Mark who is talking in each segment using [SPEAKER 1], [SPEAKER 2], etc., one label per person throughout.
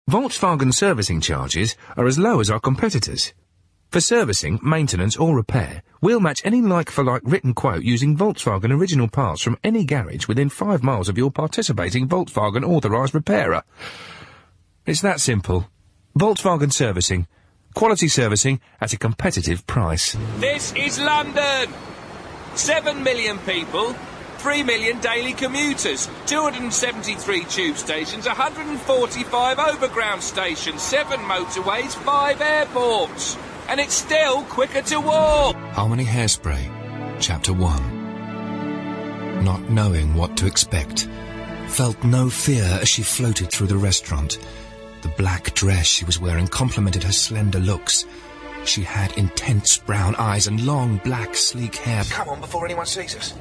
[SPEAKER 1] Volkswagen servicing charges are as low as our competitors. For servicing, maintenance or repair, we'll match any like-for-like written quote using Volkswagen original parts from any garage within 5 miles of your participating Volkswagen authorised repairer. It's that simple. Volkswagen servicing. Quality servicing at a competitive price.
[SPEAKER 2] This is London! 7 million people, 3 million daily commuters, 273 tube stations, 145 overground stations, 7 motorways, 5 airports. And it's still quicker to walk!
[SPEAKER 3] Harmony Hairspray, Chapter 1. Not knowing what to expect, felt no fear as she floated through the restaurant. The black dress she was wearing complemented her slender looks. She had intense brown eyes and long, black, sleek hair.
[SPEAKER 1] Come on before anyone sees us.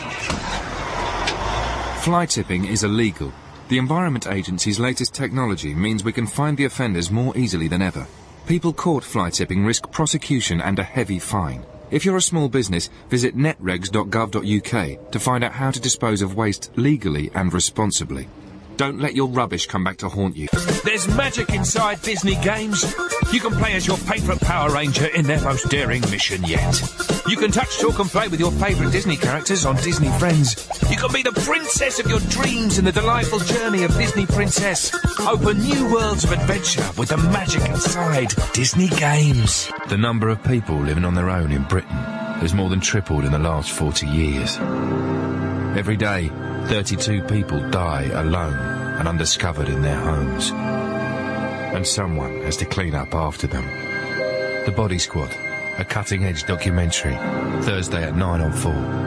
[SPEAKER 4] Fly tipping is illegal. The Environment Agency's latest technology means we can find the offenders more easily than ever. People caught fly tipping risk prosecution and a heavy fine. If you're a small business, visit netregs.gov.uk to find out how to dispose of waste legally and responsibly. Don't let your rubbish come back to haunt you.
[SPEAKER 2] There's magic inside Disney games. You can play as your favourite Power Ranger in their most daring mission yet. You can touch, talk and play with your favourite Disney characters on Disney Friends. You can be the princess of your dreams in the delightful journey of Disney Princess. Open new worlds of adventure with the magic inside Disney games.
[SPEAKER 1] The number of people living on their own in Britain has more than tripled in the last 40 years. Every day, 32 people die alone and undiscovered in their homes. And someone has to clean up after them. The Body Squad, a cutting-edge documentary, Thursday at 9 on 4.